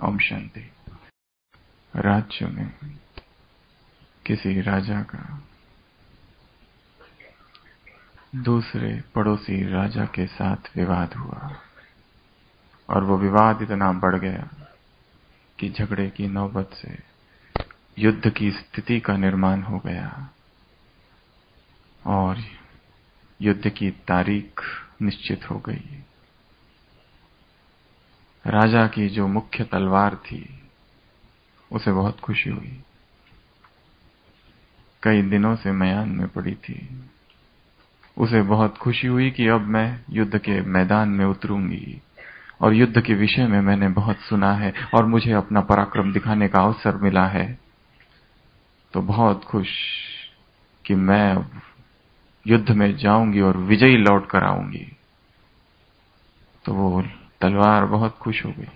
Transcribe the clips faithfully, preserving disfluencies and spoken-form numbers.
ओम शांति। राज्य में किसी राजा का दूसरे पड़ोसी राजा के साथ विवाद हुआ और वो विवाद इतना बढ़ गया कि झगड़े की नौबत से युद्ध की स्थिति का निर्माण हो गया और युद्ध की तारीख निश्चित हो गई। राजा की जो मुख्य तलवार थी उसे बहुत खुशी हुई। कई दिनों से मयान में पड़ी थी। उसे बहुत खुशी हुई कि अब मैं युद्ध के मैदान में उतरूंगी और युद्ध के विषय में मैंने बहुत सुना है और मुझे अपना पराक्रम दिखाने का अवसर मिला है। तो बहुत खुश कि मैं अब युद्ध में जाऊंगी और विजयी लौट कर आऊंगी। तो वो तलवार बहुत खुश हो गई।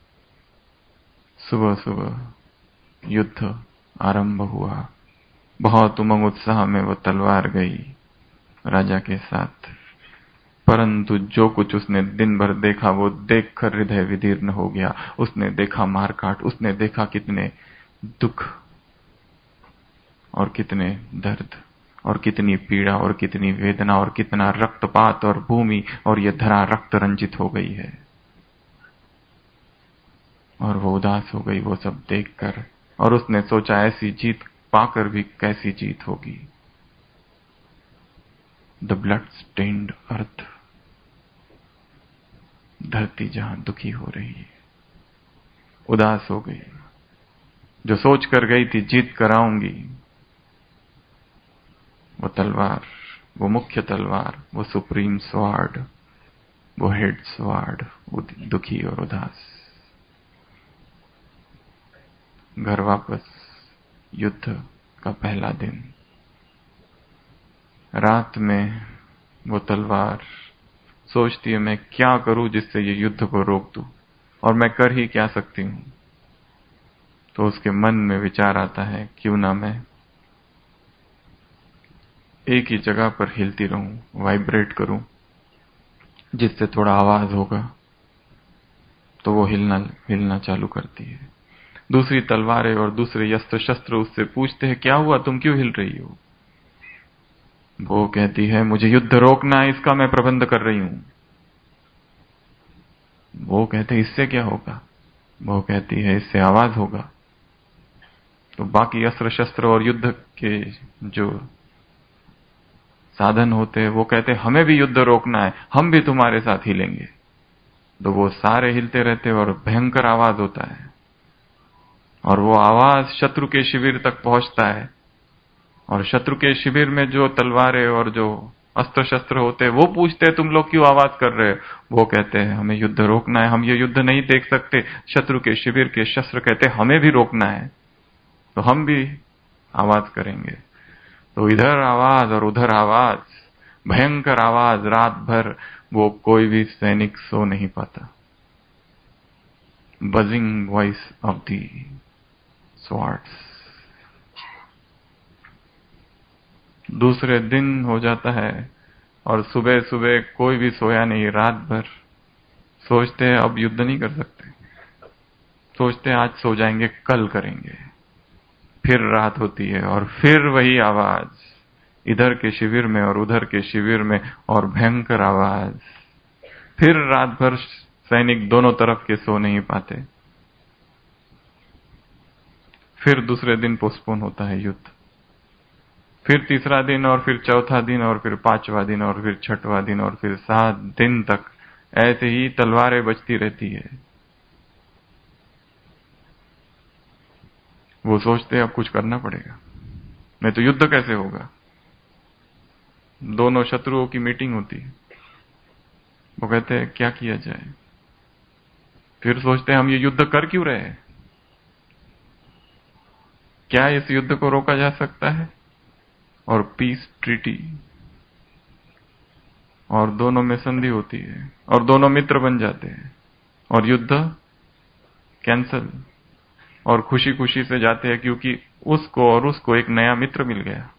सुबह सुबह युद्ध आरंभ हुआ। बहुत उमंग उत्साह में वो तलवार गई राजा के साथ, परंतु जो कुछ उसने दिन भर देखा वो देखकर हृदय विदीर्ण हो गया। उसने देखा मारकाट, उसने देखा कितने दुख और कितने दर्द और कितनी पीड़ा और कितनी वेदना और कितना रक्तपात और भूमि और ये धरा रक्त रंजित हो गई है। और वो उदास हो गई वो सब देखकर और उसने सोचा ऐसी जीत पाकर भी कैसी जीत होगी। द ब्लड स्टेन्ड अर्थ, धरती जहां दुखी हो रही है, उदास हो गई। जो सोच कर गई थी जीत कर आऊंगी, वो तलवार, वो मुख्य तलवार, वो सुप्रीम स्वार्ड, वो हेड स्वार्ड, दुखी और उदास। घर वापस, युद्ध का पहला दिन। रात में वो तलवार सोचती है मैं क्या करूं जिससे ये युद्ध को रोक दूं, और मैं कर ही क्या सकती हूं। तो उसके मन में विचार आता है क्यों ना मैं एक ही जगह पर हिलती रहूं, वाइब्रेट करूं, जिससे थोड़ा आवाज होगा। तो वो हिलना हिलना चालू करती है। दूसरी तलवारें और दूसरे अस्त्र शस्त्र उससे पूछते हैं क्या हुआ, तुम क्यों हिल रही हो? वो कहती है मुझे युद्ध रोकना है, इसका मैं प्रबंध कर रही हूं। वो कहते हैं इससे क्या होगा? वो कहती है इससे आवाज होगा। तो बाकी अस्त्र शस्त्र और युद्ध के जो साधन होते हैं वो कहते हैं हमें भी युद्ध रोकना है, हम भी तुम्हारे साथ हिलेंगे। तो वो सारे हिलते रहते और भयंकर आवाज होता है और वो आवाज शत्रु के शिविर तक पहुंचता है। और शत्रु के शिविर में जो तलवारें और जो अस्त्र शस्त्र होते हैं वो पूछते हैं तुम लोग क्यों आवाज कर रहे हो? वो कहते हैं हमें युद्ध रोकना है, हम ये युद्ध नहीं देख सकते। शत्रु के शिविर के शस्त्र कहते हैं हमें भी रोकना है, तो हम भी आवाज करेंगे। तो इधर आवाज और उधर आवाज, भयंकर आवाज, रात भर वो कोई भी सैनिक सो नहीं पाता। Buzzing voice of the swords. दूसरे दिन हो जाता है और सुबह सुबह कोई भी सोया नहीं। रात भर सोचते हैं अब युद्ध नहीं कर सकते, सोचते हैं आज सो जाएंगे, कल करेंगे। फिर रात होती है और फिर वही आवाज, इधर के शिविर में और उधर के शिविर में, और भयंकर आवाज। फिर रात भर सैनिक दोनों तरफ के सो नहीं पाते। फिर दूसरे दिन पोस्टपोन होता है युद्ध। फिर तीसरा दिन और फिर चौथा दिन और फिर पांचवा दिन और फिर छठवां दिन और फिर सात दिन तक ऐसे ही तलवारें बजती रहती है। वो सोचते हैं अब कुछ करना पड़ेगा, नहीं तो युद्ध कैसे होगा। दोनों शत्रुओं की मीटिंग होती है। वो कहते हैं क्या किया जाए। फिर सोचते हैं हम ये युद्ध कर क्यों रहे हैं, क्या इस युद्ध को रोका जा सकता है। और पीस ट्रीटी, और दोनों में संधि होती है और दोनों मित्र बन जाते हैं और युद्ध कैंसल, और खुशी खुशी से जाते हैं क्योंकि उसको और उसको एक नया मित्र मिल गया।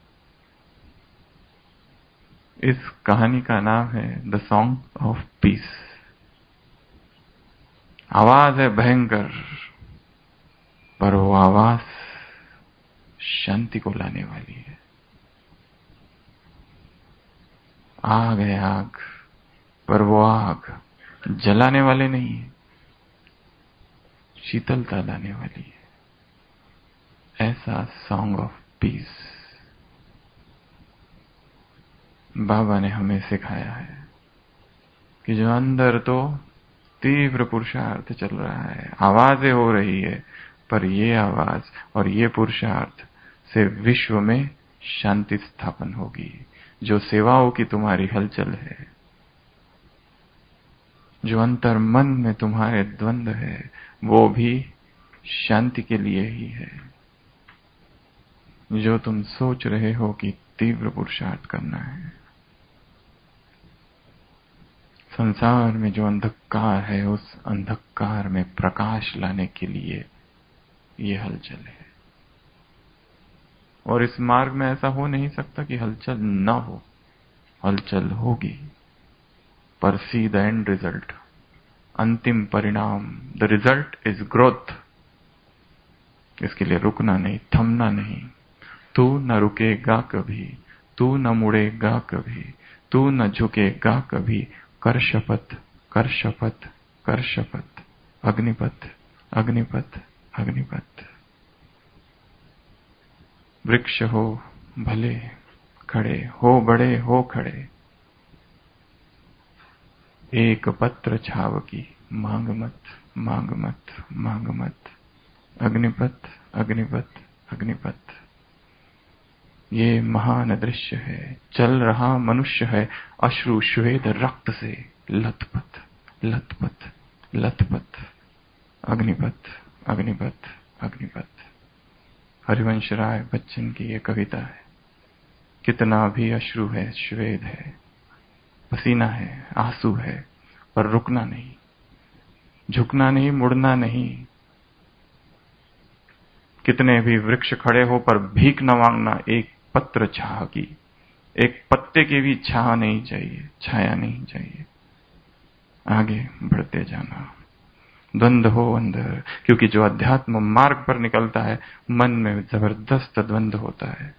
इस कहानी का नाम है द सॉन्ग ऑफ पीस। आवाज है भयंकर, पर वो आवाज शांति को लाने वाली है। आग है आग, पर वो आग जलाने वाले नहीं है, शीतलता लाने वाली है। ऐसा सॉन्ग ऑफ पीस बाबा ने हमें सिखाया है कि जो अंदर तो तीव्र पुरुषार्थ चल रहा है, आवाजें हो रही है, पर ये आवाज और ये पुरुषार्थ से विश्व में शांति स्थापन होगी। जो सेवाओं की तुम्हारी हलचल है, जो अंतर मन में तुम्हारे द्वंद्व है, वो भी शांति के लिए ही है। जो तुम सोच रहे हो कि तीव्र पुरुषार्थ करना है, संसार में जो अंधकार है, उस अंधकार में प्रकाश लाने के लिए ये हलचल है। और इस मार्ग में ऐसा हो नहीं सकता कि हलचल न हो, हलचल होगी, पर सी द एंड रिजल्ट, अंतिम परिणाम, द रिजल्ट इज ग्रोथ। इसके लिए रुकना नहीं, थमना नहीं। तू न रुकेगा कभी, तू न मुड़ेगा कभी, तू न झुकेगा कभी। कर शपथ, कर शपथ, कर शपथ, अग्निपथ, अग्निपथ, अग्निपथ। वृक्ष हो भले खड़े, हो बड़े हो खड़े, एक पत्र छाव की मांग मत, मांग मत, मांग मत। अग्निपथ, अग्निपथ, अग्निपथ। ये महान दृश्य है, चल रहा मनुष्य है, अश्रु श्वेत रक्त से लथपथ, लथपथ, लथपथ। अग्निपथ, अग्निपथ, अग्निपथ। हरिवंश राय बच्चन की ये कविता है। कितना भी अश्रु है, श्वेत है, पसीना है, आंसू है, पर रुकना नहीं, झुकना नहीं, मुड़ना नहीं। कितने भी वृक्ष खड़े हो, पर भीख न मांगना। एक पत्र छाह की, एक पत्ते की भी छाह नहीं चाहिए, छाया नहीं चाहिए। आगे बढ़ते जाना, द्वंद्व हो अंदर, क्योंकि जो अध्यात्म मार्ग पर निकलता है, मन में जबरदस्त द्वंद्व होता है,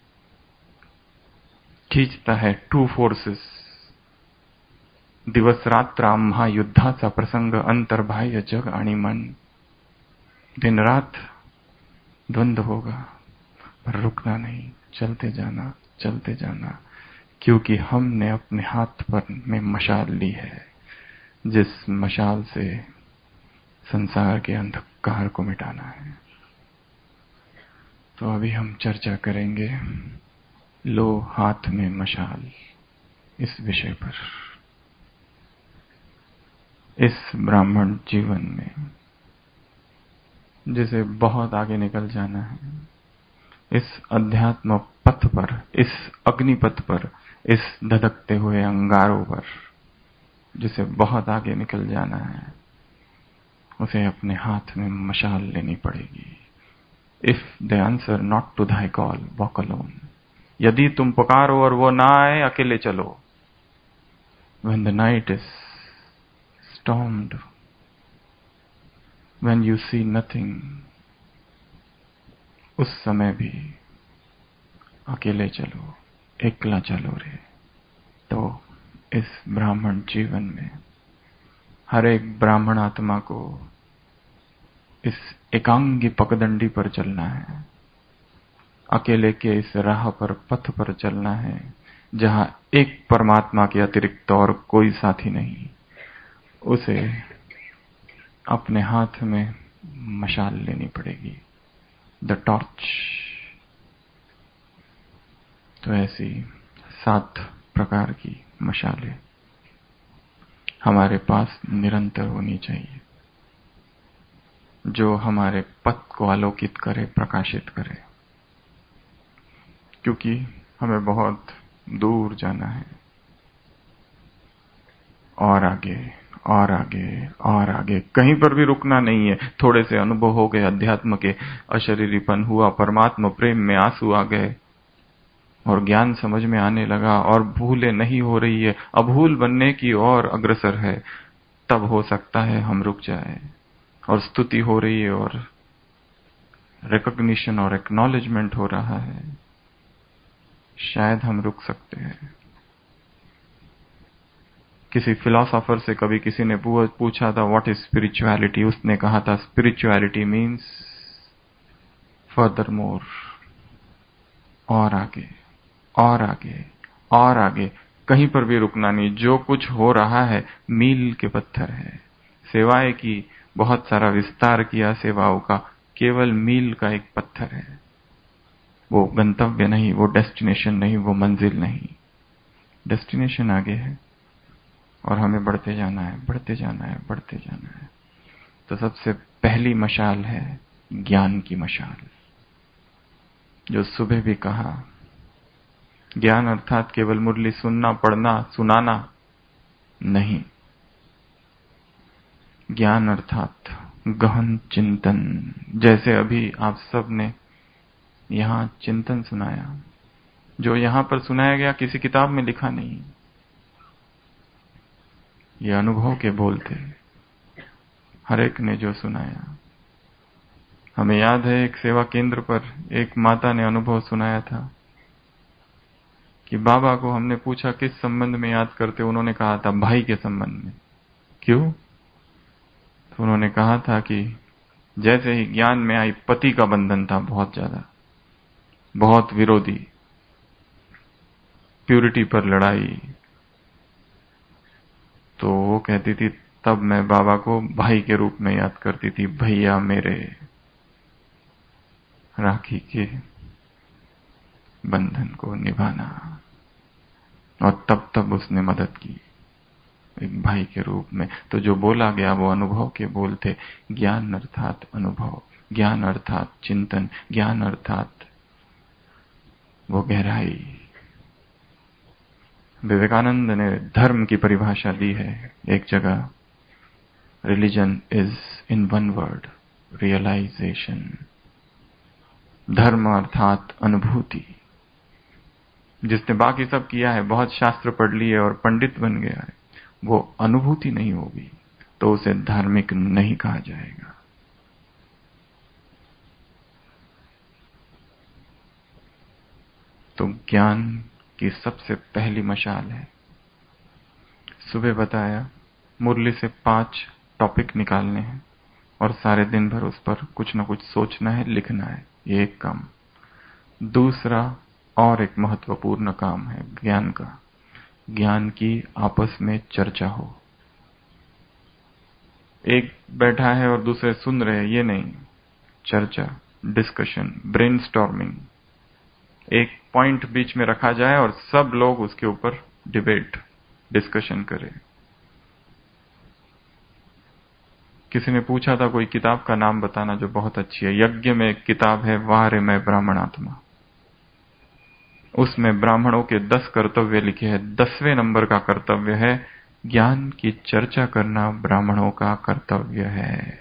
खींचता है टू फोर्सेस। दिवस रात्र महायुद्धाचा प्रसंग, अंतर्बाह्य जग आणि मन। दिन रात द्वंद्व होगा, पर रुकना नहीं, चलते जाना, चलते जाना, क्योंकि हमने अपने हाथ पर में मशाल ली है, जिस मशाल से संसार के अंधकार को मिटाना है। तो अभी हम चर्चा करेंगे लो हाथ में मशाल, इस विषय पर। इस ब्राह्मण जीवन में जिसे बहुत आगे निकल जाना है, इस अध्यात्म पथ पर, इस अग्निपथ पर, इस धधकते हुए अंगारों पर जिसे बहुत आगे निकल जाना है, उसे अपने हाथ में मशाल लेनी पड़ेगी। If they answer not to thy call, walk alone. यदि तुम पुकारो और वो ना आए, अकेले चलो। When the night is stormed, when you see nothing, उस समय भी अकेले चलो, एकला चलो रे। तो इस ब्राह्मण जीवन में हर एक ब्राह्मण आत्मा को इस एकांगी पगडंडी पर चलना है, अकेले के इस राह पर, पथ पर चलना है, जहां एक परमात्मा के अतिरिक्त और कोई साथी नहीं। उसे अपने हाथ में मशाल लेनी पड़ेगी, द टॉर्च। तो ऐसी सात प्रकार की मशालें हमारे पास निरंतर होनी चाहिए, जो हमारे पथ को आलोकित करे, प्रकाशित करे। क्योंकि हमें बहुत दूर जाना है, और आगे और आगे और आगे, कहीं पर भी रुकना नहीं है। थोड़े से अनुभव हो गए अध्यात्म के, अशरीरीपन हुआ, परमात्मा प्रेम में आंसू आ गए, और ज्ञान समझ में आने लगा, और भूलें नहीं हो रही है, अभूल बनने की ओर अग्रसर है, तब हो सकता है हम रुक जाए। और स्तुति हो रही है और रिकॉग्निशन और एक्नॉलेजमेंट हो रहा है, शायद हम रुक सकते हैं। किसी फिलोसोफर से कभी किसी ने पूछा था व्हाट इज स्पिरिचुअलिटी, उसने कहा था स्पिरिचुअलिटी मीन्स फर्दर मोर, और आगे और आगे और आगे, कहीं पर भी रुकना नहीं। जो कुछ हो रहा है मील के पत्थर है, सेवाएं की, बहुत सारा विस्तार किया सेवाओं का, केवल मील का एक पत्थर है। वो गंतव्य नहीं, वो डेस्टिनेशन नहीं, वो मंजिल नहीं। डेस्टिनेशन आगे है और हमें बढ़ते जाना है, बढ़ते जाना है, बढ़ते जाना है। तो सबसे पहली मशाल है ज्ञान की मशाल, जो सुबह भी कहा। ज्ञान अर्थात केवल मुरली सुनना, पढ़ना, सुनाना नहीं। ज्ञान अर्थात गहन चिंतन, जैसे अभी आप सब ने यहां चिंतन सुनाया। जो यहां पर सुनाया गया किसी किताब में लिखा नहीं, ये अनुभव के बोल थे, हर एक ने जो सुनाया। हमें याद है एक सेवा केंद्र पर एक माता ने अनुभव सुनाया था कि बाबा को हमने पूछा किस संबंध में याद करते, उन्होंने कहा था भाई के संबंध में। क्यों? तो उन्होंने कहा था कि जैसे ही ज्ञान में आई, पति का बंधन था बहुत ज्यादा, बहुत विरोधी, प्यूरिटी पर लड़ाई। तो वो कहती थी तब मैं बाबा को भाई के रूप में याद करती थी, भैया मेरे, राखी के बंधन को निभाना। और तब तब उसने मदद की एक भाई के रूप में। तो जो बोला गया वो अनुभव के बोल थे। ज्ञान अर्थात अनुभव, ज्ञान अर्थात चिंतन, ज्ञान अर्थात वो गहराई। विवेकानंद ने धर्म की परिभाषा दी है एक जगह, religion is in one word, realisation. धर्म अर्थात अनुभूति। जिसने बाकी सब किया है, बहुत शास्त्र पढ़ लिए और पंडित बन गया है, वो अनुभूति नहीं होगी तो उसे धार्मिक नहीं कहा जाएगा। तो ज्ञान की सबसे पहली मशाल है। सुबह बताया मुरली से पांच टॉपिक निकालने हैं और सारे दिन भर उस पर कुछ न कुछ सोचना है, लिखना है, ये एक काम। दूसरा और एक महत्वपूर्ण काम है ज्ञान का, ज्ञान की आपस में चर्चा हो। एक बैठा है और दूसरे सुन रहे हैं, ये नहीं। चर्चा, डिस्कशन, ब्रेनस्टॉर्मिंग। एक पॉइंट बीच में रखा जाए और सब लोग उसके ऊपर डिबेट, डिस्कशन करें। किसी ने पूछा था कोई किताब का नाम बताना जो बहुत अच्छी है। यज्ञ में एक किताब है, वाह रे मैं ब्राह्मणात्मा। उसमें ब्राह्मणों के दस कर्तव्य लिखे हैं। दसवें नंबर का कर्तव्य है ज्ञान की चर्चा करना, ब्राह्मणों का कर्तव्य है।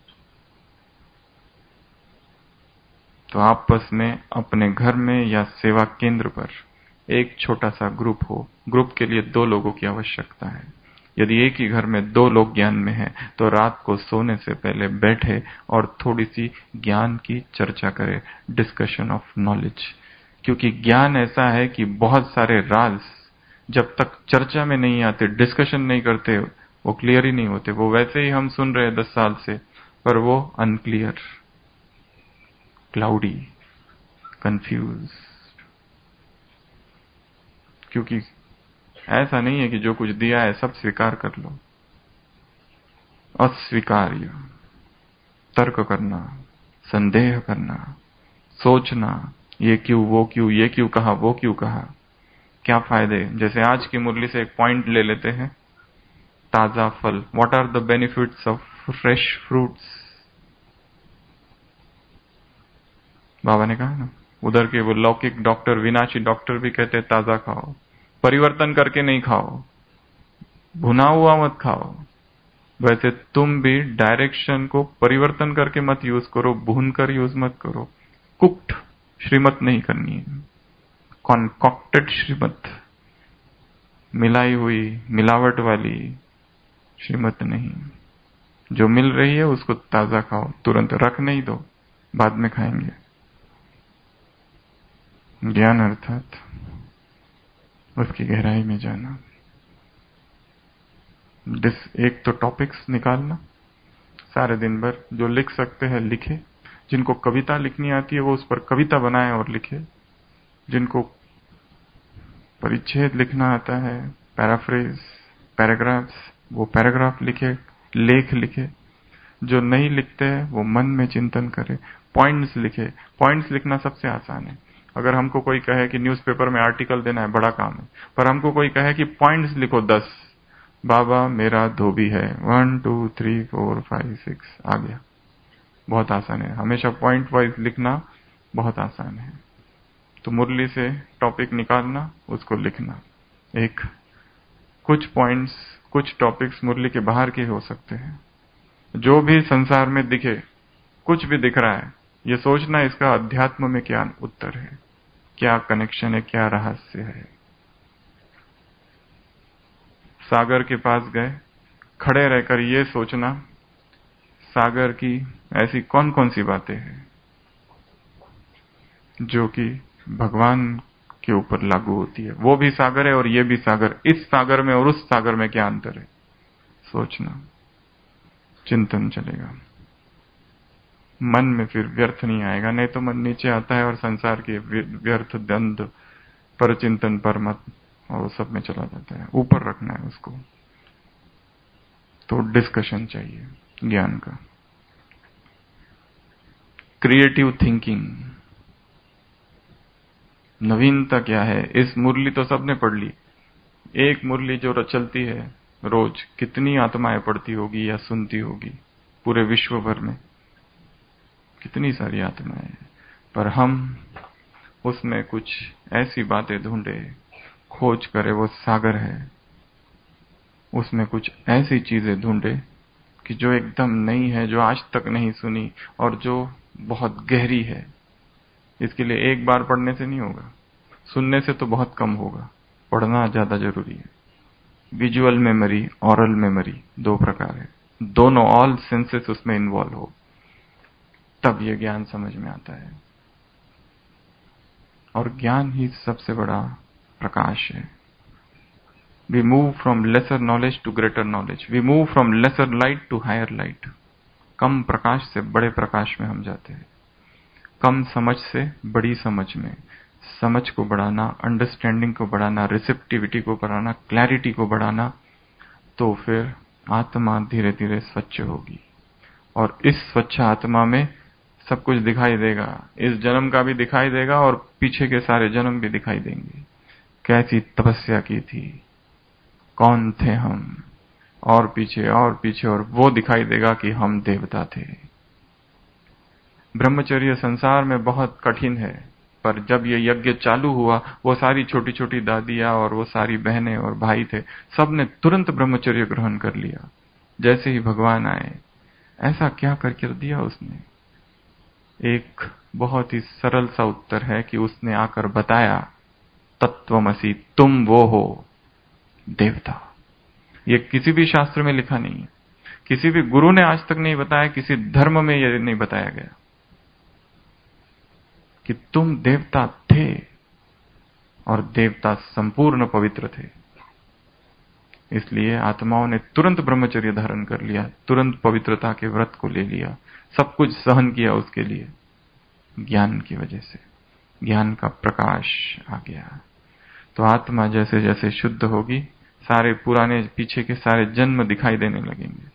तो आपस में अपने घर में या सेवा केंद्र पर एक छोटा सा ग्रुप हो। ग्रुप के लिए दो लोगों की आवश्यकता है। यदि एक ही घर में दो लोग ज्ञान में हैं तो रात को सोने से पहले बैठे और थोड़ी सी ज्ञान की चर्चा करें, डिस्कशन ऑफ नॉलेज। क्योंकि ज्ञान ऐसा है कि बहुत सारे राज जब तक चर्चा में नहीं आते, डिस्कशन नहीं करते, वो क्लियर ही नहीं होते। वो वैसे ही हम सुन रहे हैं दस साल से, पर वो अनक्लियर, क्लाउडी, कंफ्यूज। क्योंकि ऐसा नहीं है कि जो कुछ दिया है सब स्वीकार कर लो। अस्वीकार्य, तर्क करना, संदेह करना, सोचना, ये क्यों, वो क्यों, ये क्यों कहा, वो क्यों कहा, क्या फायदे। जैसे आज की मुरली से एक पॉइंट ले लेते हैं, ताजा फल। What are the benefits of fresh fruits. बाबा ने कहा ना, उधर के वो लौकिक डॉक्टर, विनाशी डॉक्टर भी कहते हैं ताजा खाओ, परिवर्तन करके नहीं खाओ, भुना हुआ मत खाओ। वैसे तुम भी डायरेक्शन को परिवर्तन करके मत यूज करो, भून कर यूज मत करो। कुक्ड श्रीमत नहीं करनी है, कॉन्कॉक्टेड श्रीमत, मिलाई हुई मिलावट वाली श्रीमत नहीं। जो मिल रही है उसको ताजा खाओ, तुरंत रख नहीं दो। बाद में खाएंगे। ज्ञान अर्थात उसकी गहराई में जाना। डिस एक तो टॉपिक्स निकालना, सारे दिन भर जो लिख सकते हैं लिखे, जिनको कविता लिखनी आती है वो उस पर कविता बनाए और लिखे, जिनको परिच्छेद लिखना आता है, पैराफ्रेज, पैराग्राफ्स, वो पैराग्राफ लिखे, लेख लिखे। जो नहीं लिखते हैं वो मन में चिंतन करे, पॉइंट्स लिखे। पॉइंट्स लिखना सबसे आसान है। अगर हमको कोई कहे कि न्यूज़पेपर में आर्टिकल देना है, बड़ा काम है, पर हमको कोई कहे कि पॉइंट्स लिखो दस, बाबा मेरा धोबी है, one two three four five six, आ गया। बहुत आसान है, हमेशा पॉइंट वाइज लिखना बहुत आसान है। तो मुरली से टॉपिक निकालना, उसको लिखना। एक कुछ पॉइंट्स, कुछ टॉपिक्स मुरली के बाहर के हो सकते हैं। जो भी संसार में दिखे, कुछ भी दिख रहा है, ये सोचना इसका अध्यात्म में क्या उत्तर है, क्या कनेक्शन है, क्या रहस्य है। सागर के पास गए, खड़े रहकर ये सोचना सागर की ऐसी कौन कौन सी बातें हैं जो कि भगवान के ऊपर लागू होती है। वो भी सागर है और ये भी सागर, इस सागर में और उस सागर में क्या अंतर है, सोचना, चिंतन चलेगा। मन में फिर व्यर्थ नहीं आएगा, नहीं तो मन नीचे आता है और संसार के व्यर्थ द्वंद पर चिंतन पर मत और सब में चला जाता है। ऊपर रखना है उसको। तो डिस्कशन चाहिए ज्ञान का। क्रिएटिव थिंकिंग, नवीनता क्या है। इस मुरली तो सबने पढ़ ली, एक मुरली जो चलती है रोज, कितनी आत्माएं पढ़ती होगी या सुनती होगी पूरे विश्व भर में, कितनी सारी आत्माएं। पर हम उसमें कुछ ऐसी बातें ढूंढे, खोज करे, वो सागर है, उसमें कुछ ऐसी चीजें ढूंढे कि जो एकदम नई है, जो आज तक नहीं सुनी और जो बहुत गहरी है। इसके लिए एक बार पढ़ने से नहीं होगा, सुनने से तो बहुत कम होगा, पढ़ना ज्यादा जरूरी है। विजुअल मेमोरी, ऑरल मेमोरी, दो प्रकार है, दोनों ऑल सेंसेस उसमें इन्वॉल्व हो, तब ये ज्ञान समझ में आता है। और ज्ञान ही सबसे बड़ा प्रकाश है। We move from lesser knowledge to greater knowledge, we move from lesser light to higher light. कम प्रकाश से बड़े प्रकाश में हम जाते हैं, कम समझ से बड़ी समझ में। समझ को बढ़ाना, अंडरस्टैंडिंग को बढ़ाना, रिसेप्टिविटी को बढ़ाना, क्लैरिटी को बढ़ाना, तो फिर आत्मा धीरे धीरे स्वच्छ होगी। और इस स्वच्छ आत्मा में सब कुछ दिखाई देगा। इस जन्म का भी दिखाई देगा और पीछे के सारे जन्म भी दिखाई देंगे। कैसी तपस्या की थी, कौन थे हम, और पीछे और पीछे, और वो दिखाई देगा कि हम देवता थे। ब्रह्मचर्य संसार में बहुत कठिन है, पर जब ये यज्ञ चालू हुआ, वो सारी छोटी छोटी दादियां और वो सारी बहनें और भाई थे, सबने तुरंत ब्रह्मचर्य ग्रहण कर लिया। जैसे ही भगवान आए, ऐसा क्या करके दिया उसने? एक बहुत ही सरल सा उत्तर है कि उसने आकर बताया, तत्वमसि, तुम वो हो देवता। ये किसी भी शास्त्र में लिखा नहीं है, किसी भी गुरु ने आज तक नहीं बताया, किसी धर्म में यह नहीं बताया गया कि तुम देवता थे, और देवता संपूर्ण पवित्र थे। इसलिए आत्माओं ने तुरंत ब्रह्मचर्य धारण कर लिया, तुरंत पवित्रता के व्रत को ले लिया, सब कुछ सहन किया उसके लिए, ज्ञान की वजह से। ज्ञान का प्रकाश आ गया। तो आत्मा जैसे जैसे शुद्ध होगी, सारे पुराने पीछे के सारे जन्म दिखाई देने लगेंगे।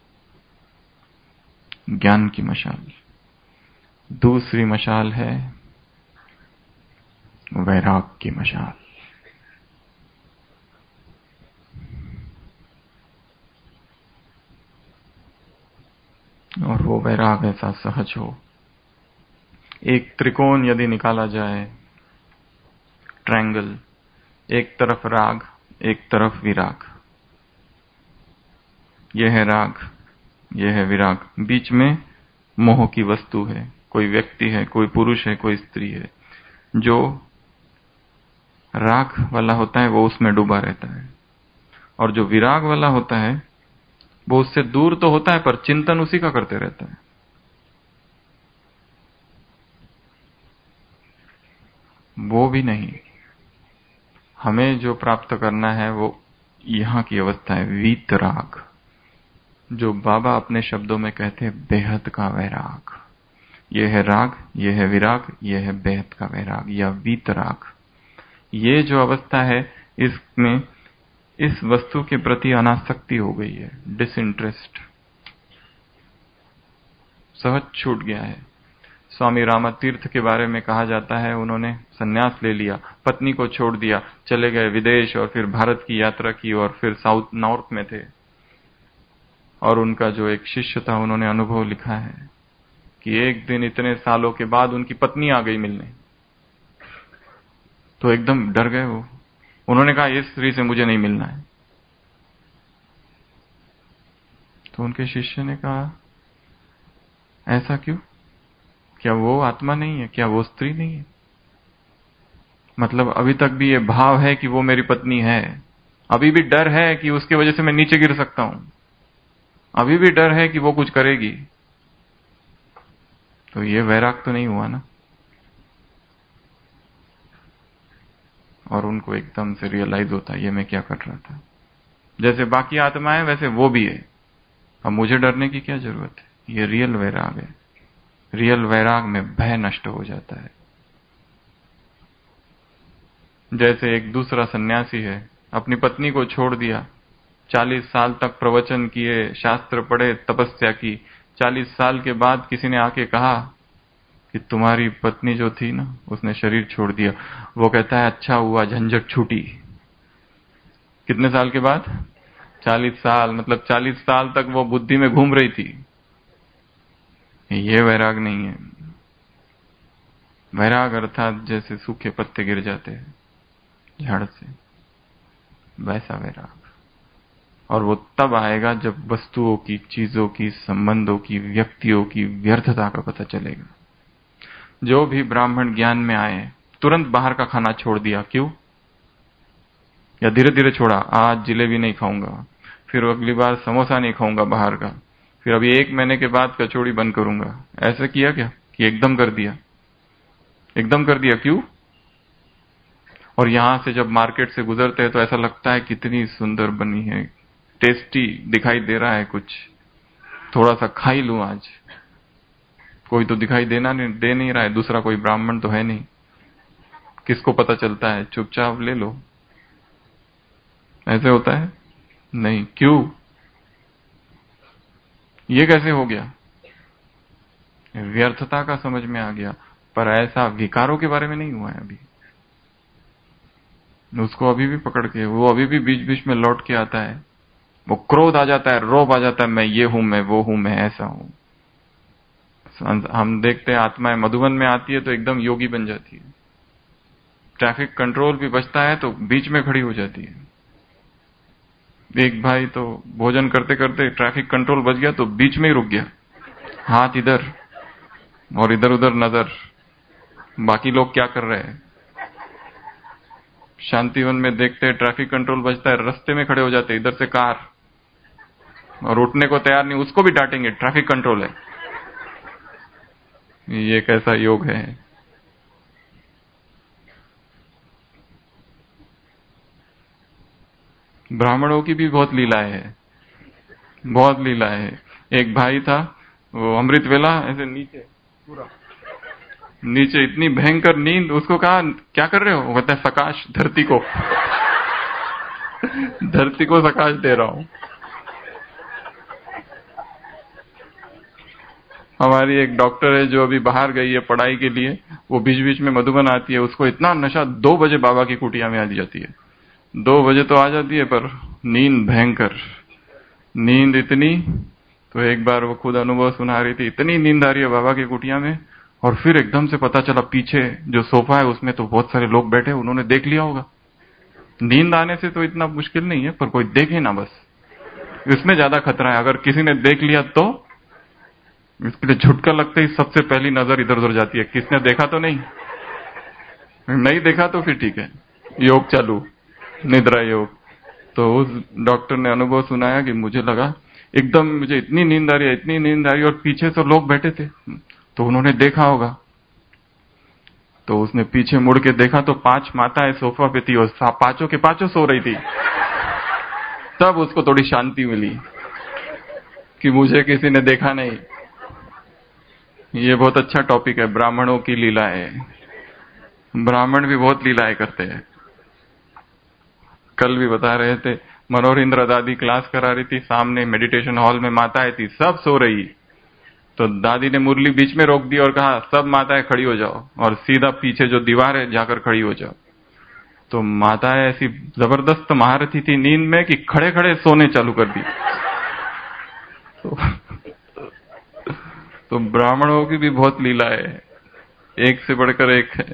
ज्ञान की मशाल। दूसरी मशाल है वैराग की मशाल। और वो वैराग ऐसा सहज हो। एक त्रिकोण यदि निकाला जाए, ट्रायंगल, एक तरफ राग, एक तरफ विराग। यह है राग, यह है विराग। बीच में मोह की वस्तु है, कोई व्यक्ति है, कोई पुरुष है, कोई स्त्री है। जो राग वाला होता है वो उसमें डूबा रहता है, और जो विराग वाला होता है वो उससे दूर तो होता है पर चिंतन उसी का करते रहता है। वो भी नहीं। हमें जो प्राप्त करना है वो यहां की अवस्था है, वीतराग, जो बाबा अपने शब्दों में कहते हैं बेहद का वैराग। ये है राग, ये है विराग, ये है बेहद का वैराग या वीतराग। ये जो अवस्था है, इसमें इस वस्तु के प्रति अनासक्ति हो गई है, डिसइंटरेस्ट, सहज छूट गया है। स्वामी रामतीर्थ के बारे में कहा जाता है, उन्होंने संन्यास ले लिया, पत्नी को छोड़ दिया, चले गए विदेश और फिर भारत की यात्रा की और फिर साउथ नॉर्थ में थे। और उनका जो एक शिष्य था, उन्होंने अनुभव लिखा है कि एक दिन इतने सालों के बाद उनकी पत्नी आ गई मिलने, तो एकदम डर गए वो। उन्होंने कहा इस स्त्री से मुझे नहीं मिलना है। तो उनके शिष्य ने कहा ऐसा क्यों? क्या वो आत्मा नहीं है? क्या वो स्त्री नहीं है? मतलब अभी तक भी ये भाव है कि वो मेरी पत्नी है, अभी भी डर है कि उसकी वजह से मैं नीचे गिर सकता हूं, अभी भी डर है कि वो कुछ करेगी। तो ये वैराग तो नहीं हुआ ना। और उनको एकदम से रियलाइज होता है ये मैं क्या कर रहा था। जैसे बाकी आत्माएं वैसे वो भी है, अब मुझे डरने की क्या जरूरत है। ये रियल वैराग है। रियल वैराग में भय नष्ट हो जाता है। जैसे एक दूसरा सन्यासी है, अपनी पत्नी को छोड़ दिया, चालीस साल तक प्रवचन किए, शास्त्र पढ़े, तपस्या की। चालीस साल के बाद किसी ने आके कहा कि तुम्हारी पत्नी जो थी ना, उसने शरीर छोड़ दिया। वो कहता है अच्छा हुआ, झंझट छूटी। कितने साल के बाद? चालीस साल। मतलब चालीस साल तक वो बुद्धि में घूम रही थी। ये वैराग नहीं है। वैराग अर्थात जैसे सूखे पत्ते गिर जाते हैं झाड़ से, वैसा वैराग। और वो तब आएगा जब वस्तुओं की, चीजों की, संबंधों की, व्यक्तियों की व्यर्थता का पता चलेगा। जो भी ब्राह्मण ज्ञान में आए, तुरंत बाहर का खाना छोड़ दिया। क्यों? या धीरे धीरे छोड़ा, आज जिलेबी नहीं खाऊंगा, फिर अगली बार समोसा नहीं खाऊंगा बाहर का, फिर अभी एक महीने के बाद कचौड़ी बंद करूंगा। ऐसा किया क्या कि एकदम कर दिया? एकदम कर दिया क्यों? और यहां से जब मार्केट से गुजरते हैं तो ऐसा लगता है कितनी सुंदर बनी है, टेस्टी दिखाई दे रहा है, कुछ थोड़ा सा खा ही लूं आज। कोई तो दिखाई देना नहीं, दे नहीं रहा है, दूसरा कोई ब्राह्मण तो है नहीं, किसको पता चलता है, चुपचाप ले लो। ऐसे होता है? नहीं। क्यों? ये कैसे हो गया? व्यर्थता का समझ में आ गया। पर ऐसा विकारों के बारे में नहीं हुआ है अभी। उसको अभी भी पकड़ के, वो अभी भी बीच बीच में लौट के आता है। वो क्रोध आ जाता है, रोब आ जाता है, मैं ये हूं, मैं वो हूं, मैं ऐसा हूं। हम देखते हैं आत्माएं मधुबन में आती है तो एकदम योगी बन जाती है। ट्रैफिक कंट्रोल भी बचता है तो बीच में खड़ी हो जाती है। एक भाई तो भोजन करते करते ट्रैफिक कंट्रोल बच गया तो बीच में ही रुक गया, हाथ इधर और इधर उधर नजर, बाकी लोग क्या कर रहे हैं। शांतिवन में देखते हैं ट्रैफिक कंट्रोल बचता है, रास्ते में खड़े हो जाते हैं, इधर से कार, और उठने को तैयार नहीं, उसको भी डांटेंगे, ट्रैफिक कंट्रोल है। ये कैसा योग है? ब्राह्मणों की भी बहुत लीलाएं है, बहुत लीलाएं है। एक भाई था, वो अमृत वेला ऐसे नीचे पूरा नीचे, इतनी भयंकर नींद। उसको कहा क्या कर रहे हो? वो कहता है सकाश धरती को धरती को सकाश दे रहा हूं। हमारी एक डॉक्टर है जो अभी बाहर गई है पढ़ाई के लिए, वो बीच बीच में मधुबन आती है। उसको इतना नशा, दो बजे बाबा की कुटिया में आ जाती है। दो बजे तो आ जाती है पर नींद भयंकर, नींद इतनी। तो एक बार वो खुद अनुभव सुना रही थी, इतनी नींद आ रही है बाबा की कुटिया में। और फिर एकदम से पता चला पीछे जो सोफा है उसमें तो बहुत सारे लोग बैठे, उन्होंने देख लिया होगा। नींद आने से तो इतना मुश्किल नहीं है, पर कोई देखे ना, बस इसमें ज्यादा खतरा है। अगर किसी ने देख लिया तो इसके लिए झुटका लगते ही सबसे पहली नजर इधर उधर जाती है, किसने देखा तो नहीं। नहीं देखा तो फिर ठीक है, योग चालू, निद्रा योग। तो उस डॉक्टर ने अनुभव सुनाया कि मुझे लगा एकदम, मुझे इतनी नींद आ रही है, इतनी नींद आ रही है, और पीछे से लोग बैठे थे तो उन्होंने देखा होगा। तो उसने पीछे मुड़ के देखा तो पांच माताएं सोफा पे थी और पांचों के पांचों सो रही थी। तब उसको थोड़ी शांति मिली कि मुझे किसी ने देखा नहीं। ये बहुत अच्छा टॉपिक है, ब्राह्मणों की लीलाएं। ब्राह्मण भी बहुत लीलाएं करते हैं। कल भी बता रहे थे, मनोहर इंद्र दादी क्लास करा रही थी, सामने मेडिटेशन हॉल में माताएं थी, सब सो रही। तो दादी ने मुरली बीच में रोक दी और कहा सब माताएं खड़ी हो जाओ और सीधा पीछे जो दीवार है जाकर खड़ी हो जाओ। तो माताएं ऐसी जबरदस्त महारथी थी नींद में कि खड़े खड़े सोने चालू कर दी। तो, तो ब्राह्मणों की भी बहुत लीला है, एक से बढ़कर एक है।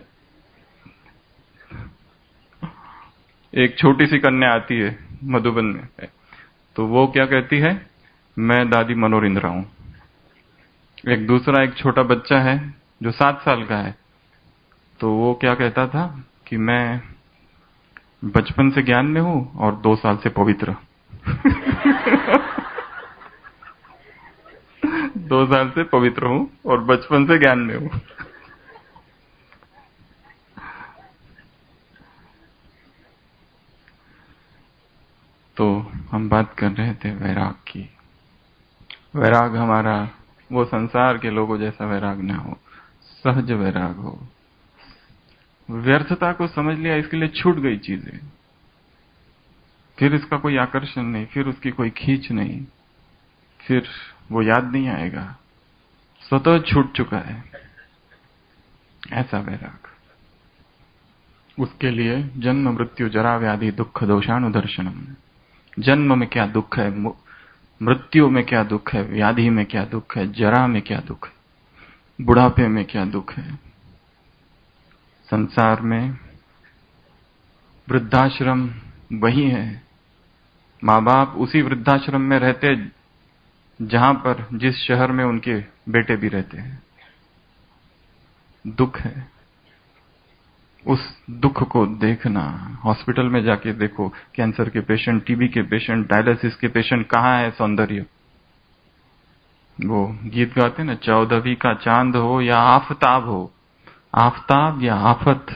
एक छोटी सी कन्या आती है मधुबन में, तो वो क्या कहती है, मैं दादी मनोहर इंदिरा हूं। एक दूसरा एक छोटा बच्चा है जो सात साल का है, तो वो क्या कहता था कि मैं बचपन से ज्ञान में हूं और दो साल से पवित्र। दो साल से पवित्र हूं और बचपन से ज्ञान में हूं। तो हम बात कर रहे थे वैराग की। वैराग हमारा वो संसार के लोगों जैसा वैराग ना हो, सहज वैराग हो। व्यर्थता को समझ लिया, इसके लिए छूट गई चीजें, फिर इसका कोई आकर्षण नहीं, फिर उसकी कोई खींच नहीं, फिर वो याद नहीं आएगा, स्वतः छूट चुका है, ऐसा वैराग। उसके लिए जन्म मृत्यु जरा व्याधि दुख दोषानुदर्शनम। जन्म में क्या दुख है, मृत्यु में क्या दुख है, व्याधि में क्या दुख है, जरा में क्या दुख है, बुढ़ापे में क्या दुख है। संसार में वृद्धाश्रम वही है, माँ बाप उसी वृद्धाश्रम में रहते जहां पर जिस शहर में उनके बेटे भी रहते हैं। दुख है, उस दुख को देखना। हॉस्पिटल में जाके देखो, कैंसर के पेशेंट, टीबी के पेशेंट, डायलिसिस के पेशेंट, कहां है सौंदर्य। वो गीत गाते ना, चौदहवीं का चांद हो या आफताब हो, आफताब या आफत,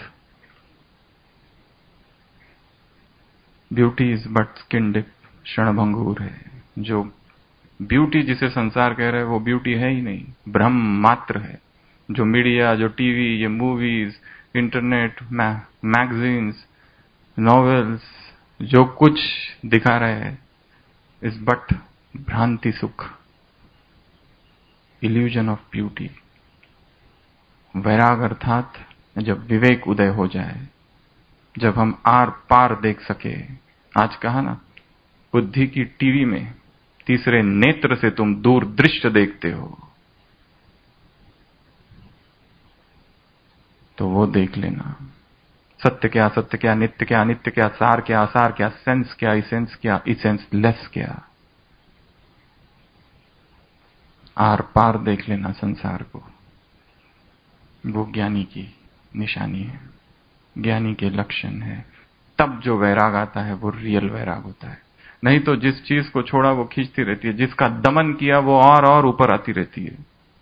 beauty is but skin deep, क्षणभंगुर है। जो ब्यूटी जिसे संसार कह रहे हैं वो ब्यूटी है ही नहीं, भ्रम मात्र है। जो मीडिया, जो टीवी, ये मूवीज, इंटरनेट, मैगजीन्स, नॉवेल्स, जो कुछ दिखा रहे हैं इज बट भ्रांति सुख, इल्यूजन ऑफ ब्यूटी। वैराग अर्थात जब विवेक उदय हो जाए, जब हम आर पार देख सके। आज कहा ना, बुद्धि की टीवी में तीसरे नेत्र से तुम दूर दृश्य देखते हो, तो वो देख लेना। सत्य क्या, सत्य क्या, नित्य क्या, नित्य क्या, सार क्या, आसार क्या, सेंस क्या, इसेंस क्या, इसेंस लेस क्या। आर पार देख लेना संसार को। वो ज्ञानी की निशानी है, ज्ञानी के लक्षण है। तब जो वैराग आता है वो रियल वैराग होता है। नहीं तो जिस चीज को छोड़ा वो खींचती रहती है, जिसका दमन किया वो और और ऊपर आती रहती है।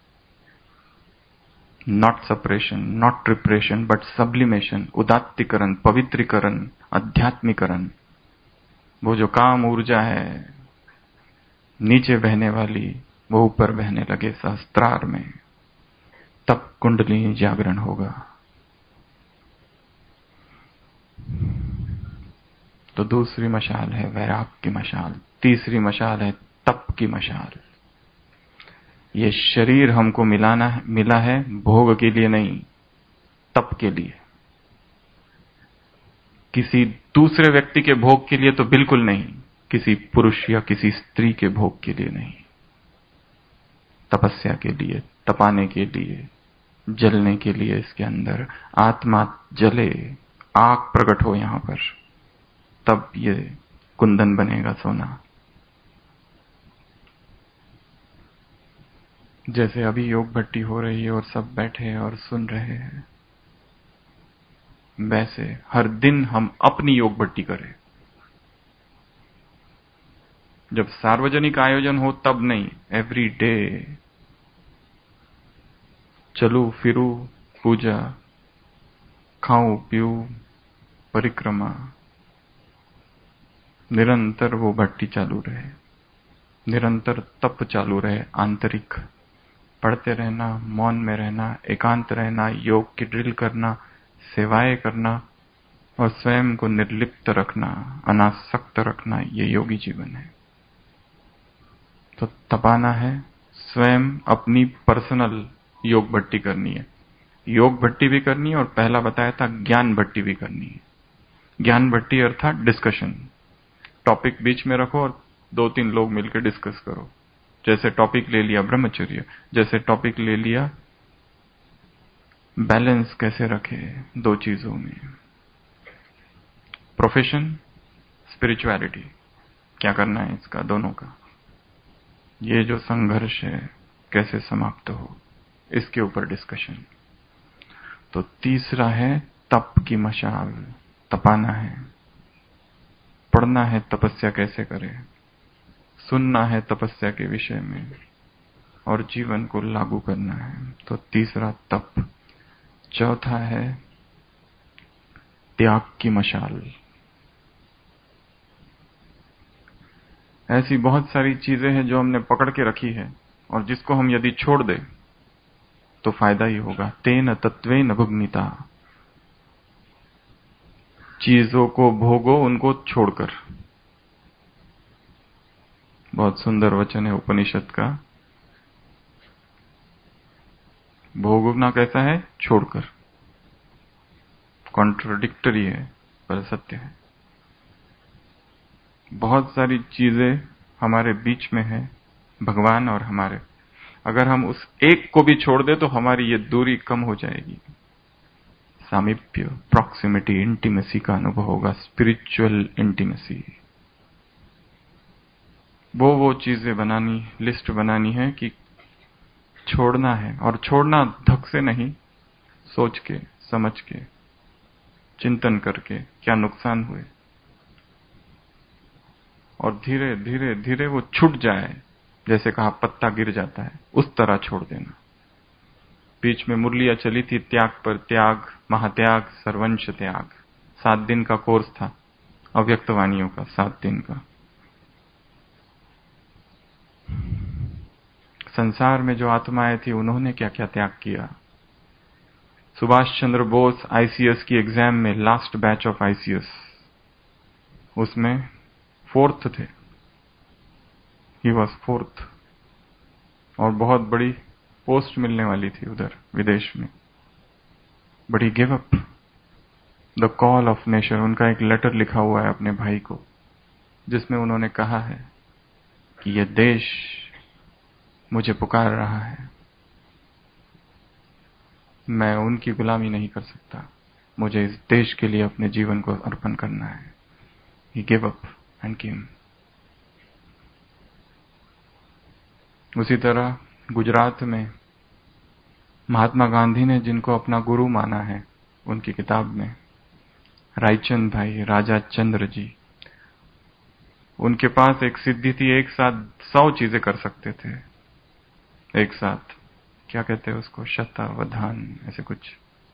Not separation, not repression, but sublimation, उदात्तीकरण, पवित्रीकरण, अध्यात्मीकरण। वो जो काम ऊर्जा है नीचे बहने वाली, वो ऊपर बहने लगे सहस्त्रार में, तब कुंडलिनी जागरण होगा। तो दूसरी मशाल है वैराग की मशाल, तीसरी मशाल है तप की मशाल। ये शरीर हमको मिलाना मिला है भोग के लिए नहीं, तप के लिए। किसी दूसरे व्यक्ति के भोग के लिए तो बिल्कुल नहीं, किसी पुरुष या किसी स्त्री के भोग के लिए नहीं। तपस्या के लिए, तपाने के लिए, जलने के लिए। इसके अंदर आत्मा जले, आग प्रकट हो यहां पर, तब ये कुंदन बनेगा सोना। जैसे अभी योग भट्टी हो रही है और सब बैठे और सुन रहे हैं, वैसे हर दिन हम अपनी योग भट्टी करें। जब सार्वजनिक आयोजन हो तब नहीं, एवरी डे चलू फिरू पूजा, खाऊं पीऊं परिक्रमा, निरंतर वो भट्टी चालू रहे, निरंतर तप चालू रहे, आंतरिक पढ़ते रहना, मौन में रहना, एकांत रहना, योग की ड्रिल करना, सेवाएं करना और स्वयं को निर्लिप्त रखना, अनासक्त रखना, ये योगी जीवन है। तो तपाना है, स्वयं अपनी पर्सनल योग भट्टी करनी है। योग भट्टी भी करनी है और पहला बताया था ज्ञान भट्टी भी करनी है। ज्ञान भट्टी अर्थात डिस्कशन, टॉपिक बीच में रखो और दो तीन लोग मिलकर डिस्कस करो। जैसे टॉपिक ले लिया ब्रह्मचर्य, जैसे टॉपिक ले लिया बैलेंस कैसे रखे दो चीजों में, प्रोफेशन स्पिरिचुअलिटी, क्या करना है इसका, दोनों का ये जो संघर्ष है कैसे समाप्त हो, इसके ऊपर डिस्कशन। तो तीसरा है तप की मशाल, तपाना है, पढ़ना है तपस्या कैसे करें, सुनना है तपस्या के विषय में और जीवन को लागू करना है। तो तीसरा तप। चौथा है त्याग की मशाल। ऐसी बहुत सारी चीजें हैं जो हमने पकड़ के रखी है और जिसको हम यदि छोड़ दें तो फायदा ही होगा। तेन तत्वेन भुग्निता, चीजों को भोगो उनको छोड़कर। बहुत सुंदर वचन है उपनिषद का। भोगना कैसा है, छोड़कर। कॉन्ट्रोडिक्टरी है पर सत्य है। बहुत सारी चीजें हमारे बीच में है, भगवान और हमारे, अगर हम उस एक को भी छोड़ दे तो हमारी ये दूरी कम हो जाएगी। सामीप्य, प्रॉक्सिमिटी, इंटीमेसी का अनुभव होगा, स्पिरिचुअल इंटीमेसी। वो वो चीजें बनानी, लिस्ट बनानी है कि छोड़ना है, और छोड़ना धक से नहीं, सोच के, समझ के, चिंतन करके क्या नुकसान हुए, और धीरे धीरे धीरे वो छूट जाए। जैसे कहा पत्ता गिर जाता है, उस तरह छोड़ देना। बीच में मुरलियां चली थी त्याग पर त्याग, महात्याग, सर्वंश त्याग। सात दिन का कोर्स था अव्यक्त वाणियों का, सात दिन का। संसार में जो आत्माएं थी उन्होंने क्या क्या त्याग किया। सुभाष चंद्र बोस आईसीएस की एग्जाम में, लास्ट बैच ऑफ आईसीएस, उसमें फोर्थ थे, ही वॉज फोर्थ, और बहुत बड़ी पोस्ट मिलने वाली थी उधर विदेश में, but he give up the call of nation. उनका एक लेटर लिखा हुआ है अपने भाई को, जिसमें उन्होंने कहा है कि यह देश मुझे पुकार रहा है, मैं उनकी गुलामी नहीं कर सकता, मुझे इस देश के लिए अपने जीवन को अर्पण करना है। He give up and came. उसी तरह गुजरात में महात्मा गांधी ने जिनको अपना गुरु माना है, उनकी किताब में रायचंद भाई, राजा चंद्र जी, उनके पास एक सिद्धि थी, एक साथ सौ चीजें कर सकते थे एक साथ। क्या कहते हैं उसको, शतावधान, ऐसे कुछ।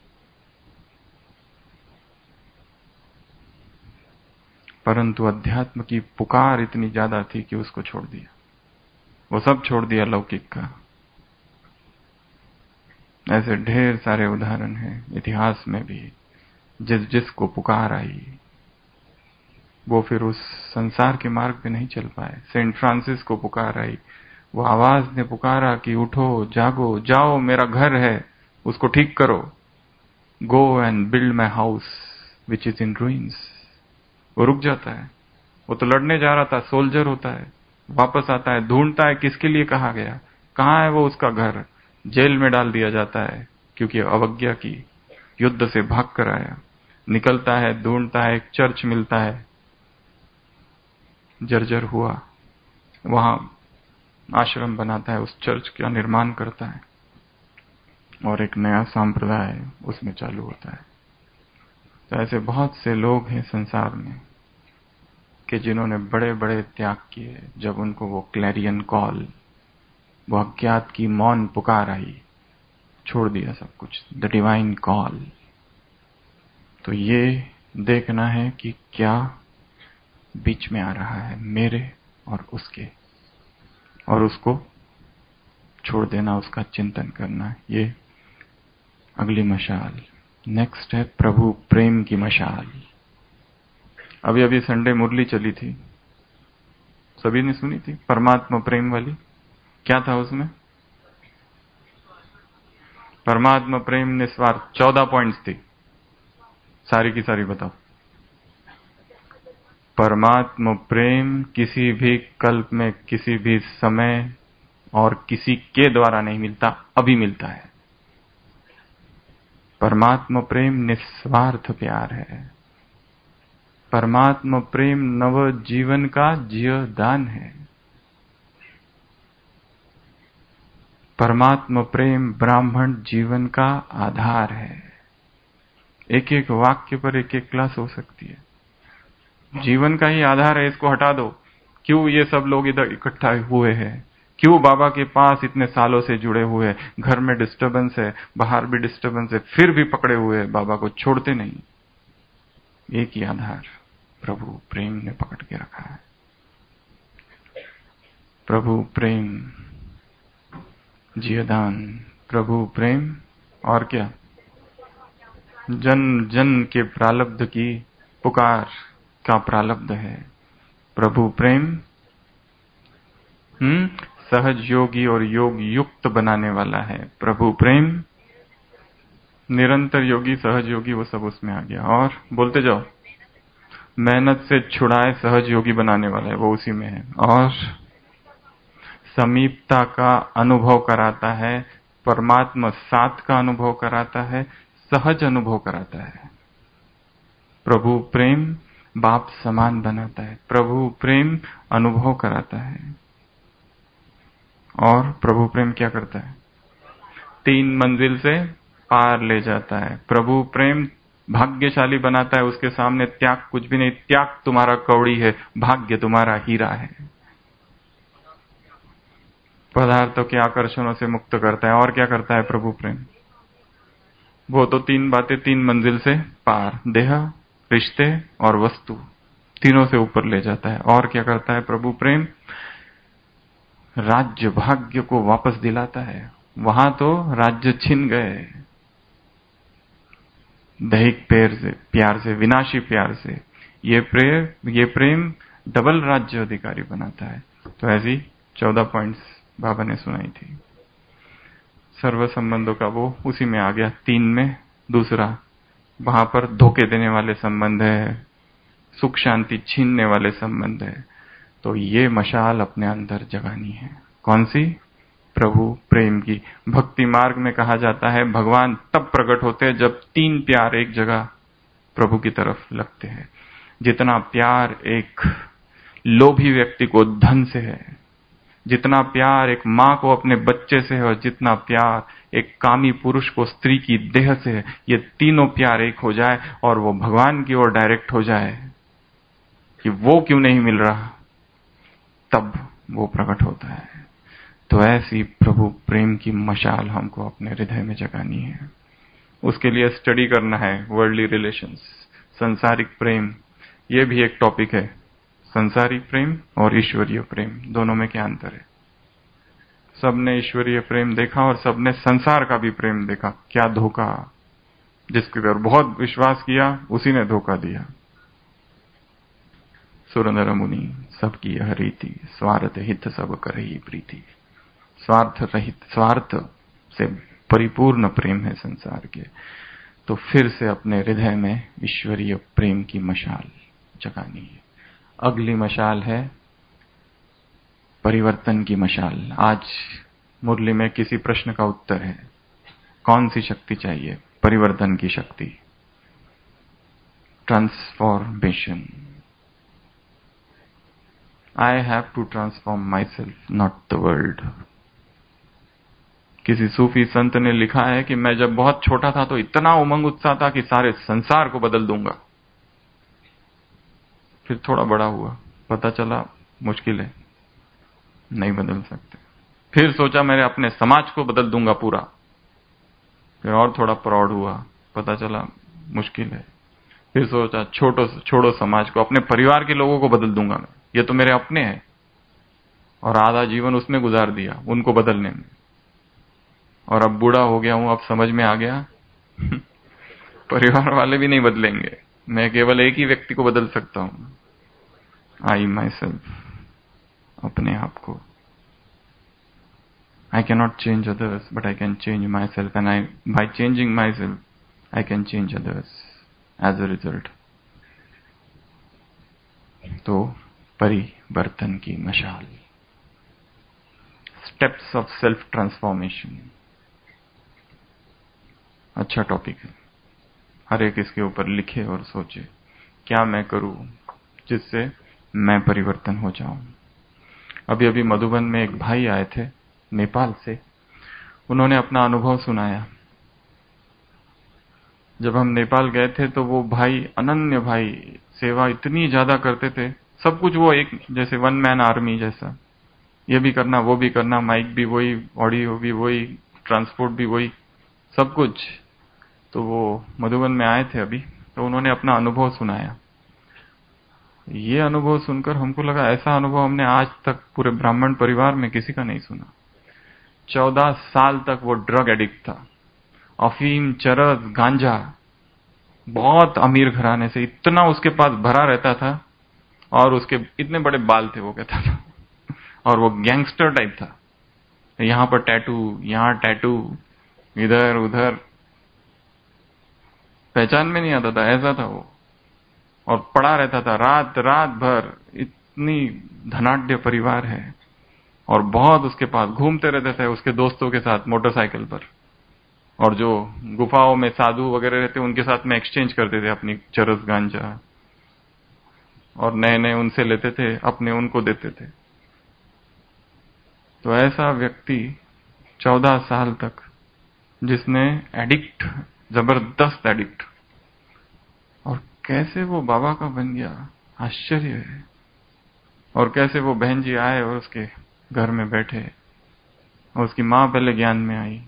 परंतु अध्यात्म की पुकार इतनी ज्यादा थी कि उसको छोड़ दिया, वो सब छोड़ दिया लौकिक का। ऐसे ढेर सारे उदाहरण हैं इतिहास में भी, जिस जिसको पुकार आई वो फिर उस संसार के मार्ग पे नहीं चल पाए। सेंट फ्रांसिस को पुकार आई, वो आवाज ने पुकारा कि उठो, जागो, जाओ, मेरा घर है उसको ठीक करो, go and build my house which is in ruins. वो रुक जाता है, वो तो लड़ने जा रहा था, सोल्जर होता है, वापस आता है, ढूंढता है किसके लिए कहा गया, कहां है वो उसका घर, जेल में डाल दिया जाता है क्योंकि अवज्ञा की, युद्ध से भाग कर आया, निकलता है, ढूंढता है, एक चर्च मिलता है, जर्जर हुआ, वहां आश्रम बनाता है, उस चर्च का निर्माण करता है और एक नया संप्रदाय उसमें चालू होता है। तो ऐसे बहुत से लोग हैं संसार में कि जिन्होंने बड़े बड़े त्याग किए। जब उनको वो क्लैरियन कॉल, वो अज्ञात की मौन पुकार आई, छोड़ दिया सब कुछ, द डिवाइन कॉल। तो ये देखना है कि क्या बीच में आ रहा है मेरे और उसके, और उसको छोड़ देना, उसका चिंतन करना। ये अगली मशाल। नेक्स्ट है प्रभु प्रेम की मशाल। अभी अभी संडे मुरली चली थी, सभी ने सुनी थी, परमात्मा प्रेम वाली। क्या था उसमें? परमात्मा प्रेम निस्वार्थ। चौदह पॉइंट्स थी, सारी की सारी बताओ। परमात्मा प्रेम किसी भी कल्प में, किसी भी समय और किसी के द्वारा नहीं मिलता, अभी मिलता है। परमात्मा प्रेम निस्वार्थ प्यार है। परमात्मा प्रेम नव जीवन का जीवदान है। परमात्मा प्रेम ब्राह्मण जीवन का आधार है। एक एक वाक्य पर एक एक क्लास हो सकती है। जीवन का ही आधार है, इसको हटा दो। क्यों ये सब लोग इधर इकट्ठा हुए हैं? क्यों बाबा के पास इतने सालों से जुड़े हुए हैं? घर में डिस्टरबेंस है, बाहर भी डिस्टरबेंस है, फिर भी पकड़े हुए हैं, बाबा को छोड़ते नहीं। एक ही आधार प्रभु प्रेम ने पकड़ के रखा है। प्रभु प्रेम जीवदान, प्रभु प्रेम और क्या? जन जन के प्रालब्ध की पुकार का प्रालब्ध है। प्रभु प्रेम हम्म सहज योगी और योग युक्त बनाने वाला है। प्रभु प्रेम निरंतर योगी, सहज योगी, वो सब उसमें आ गया। और बोलते जाओ। मेहनत से छुड़ाए सहज योगी बनाने वाला है, वो उसी में है। और समीपता का अनुभव कराता है, परमात्मा साथ का अनुभव कराता है, सहज अनुभव कराता है। प्रभु प्रेम बाप समान बनाता है। प्रभु प्रेम अनुभव कराता है। और प्रभु प्रेम क्या करता है? तीन मंजिल से पार ले जाता है। प्रभु प्रेम भाग्यशाली बनाता है। उसके सामने त्याग कुछ भी नहीं। त्याग तुम्हारा कौड़ी है, भाग्य तुम्हारा हीरा है। पदार्थों के आकर्षणों से मुक्त करता है। और क्या करता है प्रभु प्रेम? वो तो तीन बातें, तीन मंजिल से पार, देह, रिश्ते और वस्तु, तीनों से ऊपर ले जाता है। और क्या करता है प्रभु प्रेम? राज्य भाग्य को वापस दिलाता है। वहां तो राज्य छिन गए, दैहिक प्यार से, प्यार से, विनाशी प्यार से। ये प्रेम ये प्रेम डबल राज्य अधिकारी बनाता है। तो ऐसी चौदह पॉइंट्स बाबा ने सुनाई थी। सर्व संबंधों का वो उसी में आ गया। तीन में दूसरा, वहां पर धोखे देने वाले संबंध है, सुख शांति छीनने वाले संबंध है। तो ये मशाल अपने अंदर जगानी है। कौन सी? प्रभु प्रेम की। भक्ति मार्ग में कहा जाता है भगवान तब प्रकट होते हैं जब तीन प्यार एक जगह प्रभु की तरफ लगते हैं। जितना प्यार एक लोभी व्यक्ति को धन से है, जितना प्यार एक मां को अपने बच्चे से है, और जितना प्यार एक कामी पुरुष को स्त्री की देह से है, ये तीनों प्यार एक हो जाए और वो भगवान की ओर डायरेक्ट हो जाए कि वो क्यों नहीं मिल रहा, तब वो प्रकट होता है। तो ऐसी प्रभु प्रेम की मशाल हमको अपने हृदय में जगानी है। उसके लिए स्टडी करना है वर्ल्डली रिलेशंस, संसारिक प्रेम। ये भी एक टॉपिक है। संसारिक प्रेम और ईश्वरीय प्रेम, दोनों में क्या अंतर है? सबने ईश्वरीय प्रेम देखा और सबने संसार का भी प्रेम देखा। क्या धोखा! जिसके ऊपर बहुत विश्वास किया उसी ने धोखा दिया। सुरेंद्र मुनि सबकी यह रीति, स्वार्थ हित सब करही प्रीति। स्वार्थ रहित, स्वार्थ से परिपूर्ण प्रेम है संसार के। तो फिर से अपने हृदय में ईश्वरीय प्रेम की मशाल जगानी है। अगली मशाल है परिवर्तन की मशाल। आज मुरली में किसी प्रश्न का उत्तर है। कौन सी शक्ति चाहिए? परिवर्तन की शक्ति, transformation. I have to transform myself, not the world. किसी सूफी संत ने लिखा है कि मैं जब बहुत छोटा था तो इतना उमंग उत्साह था कि सारे संसार को बदल दूंगा। फिर थोड़ा बड़ा हुआ, पता चला मुश्किल है, नहीं बदल सकते। फिर सोचा मेरे अपने समाज को बदल दूंगा पूरा। फिर और थोड़ा प्रौढ़ हुआ, पता चला मुश्किल है, फिर सोचा छोटो छोड़ो समाज को, अपने परिवार के लोगों को बदल दूंगा मैं, ये तो मेरे अपने हैं। और आधा जीवन उसमें गुजार दिया उनको बदलने में। और अब बूढ़ा हो गया हूं, अब समझ में आ गया परिवार वाले भी नहीं बदलेंगे, मैं केवल एक ही व्यक्ति को बदल सकता हूं, आई माई सेल्फ, अपने आप को। I cannot change others, but I can change myself, and I, by changing myself, I can change others as a result. तो परिवर्तन की मशाल, स्टेप्स ऑफ सेल्फ ट्रांसफॉर्मेशन, अच्छा टॉपिक है। हर एक इसके ऊपर लिखे और सोचे क्या मैं करूं जिससे मैं परिवर्तन हो जाऊं। अभी अभी मधुबन में एक भाई आए थे नेपाल से, उन्होंने अपना अनुभव सुनाया। जब हम नेपाल गए थे तो वो भाई, अनन्य भाई, सेवा इतनी ज्यादा करते थे, सब कुछ वो एक जैसे वन मैन आर्मी जैसा, ये भी करना वो भी करना, माइक भी वही, ऑडियो भी वही, ट्रांसपोर्ट भी वही, सब कुछ। तो वो मधुबन में आए थे अभी, तो उन्होंने अपना अनुभव सुनाया। ये अनुभव सुनकर हमको लगा ऐसा अनुभव हमने आज तक पूरे ब्राह्मण परिवार में किसी का नहीं सुना। चौदह साल तक वो ड्रग एडिक्ट था, अफीम, चरस, गांजा, बहुत अमीर घराने से, इतना उसके पास भरा रहता था, और उसके इतने बड़े बाल थे वो कहता था, और वो गैंगस्टर टाइप था, यहां पर टैटू, यहां टैटू, इधर उधर, पहचान में नहीं आता था, ऐसा था वो। और पड़ा रहता था रात रात भर, इतनी धनाढ्य परिवार है, और बहुत उसके पास घूमते रहते थे उसके दोस्तों के साथ मोटरसाइकिल पर, और जो गुफाओं में साधु वगैरह रहते उनके साथ में एक्सचेंज करते थे अपनी चरस गांजा, और नए नए उनसे लेते थे, अपने उनको देते थे। तो ऐसा व्यक्ति चौदह साल तक, जिसने एडिक्ट, जबरदस्त एडिक्ट, और कैसे वो बाबा का बन गया, आश्चर्य है। और कैसे वो बहन जी आए और उसके घर में बैठे, और उसकी मां पहले ज्ञान में आई,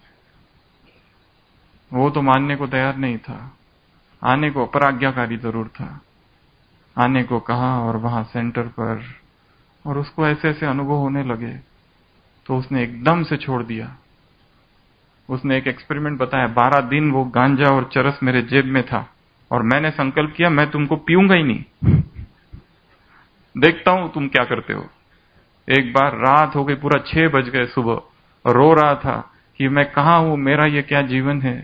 वो तो मानने को तैयार नहीं था, आने को अपराज्ञाकारी जरूर था, आने को कहा, और वहां सेंटर पर, और उसको ऐसे ऐसे अनुभव होने लगे, तो उसने एकदम से छोड़ दिया। उसने एक एक्सपेरिमेंट बताया, बारह दिन वो गांजा और चरस मेरे जेब में था, और मैंने संकल्प किया मैं तुमको पीऊंगा ही नहीं, देखता हूं तुम क्या करते हो। एक बार रात हो गई, पूरा छह बज गए सुबह, और रो रहा था कि मैं कहां हूं, मेरा ये क्या जीवन है।